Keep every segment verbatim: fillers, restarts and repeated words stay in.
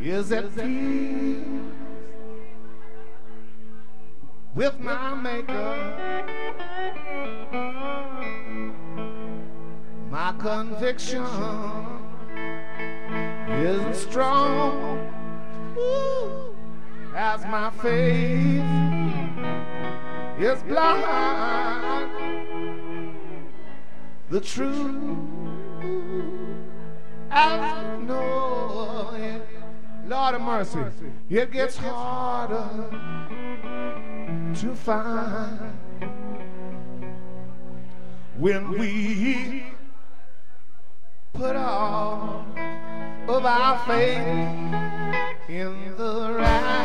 is at peace with my Maker. My conviction is strong Ooh. as my faith is blind. The truth I know it. Lord of mercy, it gets harder to find when we put all of our faith in the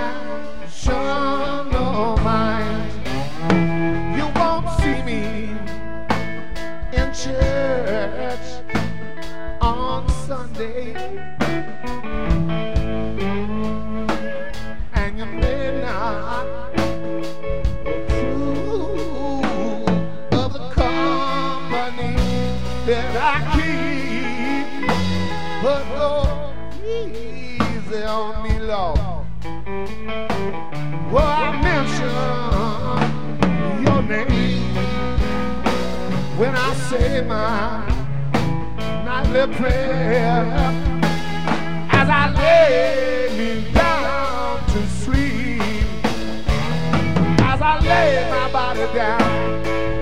rational mind. You won't see me in church on Sunday, and you may not approve of the company that I keep, but go easy on me, Lord. Well, I mention your name when I say my nightly prayer, as I lay me down to sleep, as I lay my body down,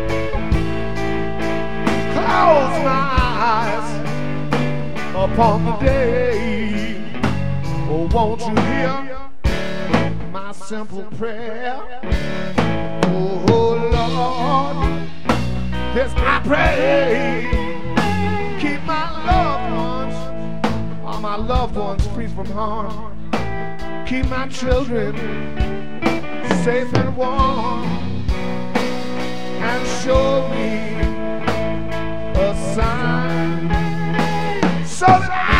close my eyes upon the day. Oh, won't you hear my simple prayer? Oh, Lord, this I pray. Keep my loved ones, all my loved ones free from harm. Keep my children safe and warm, and show me a sign so that I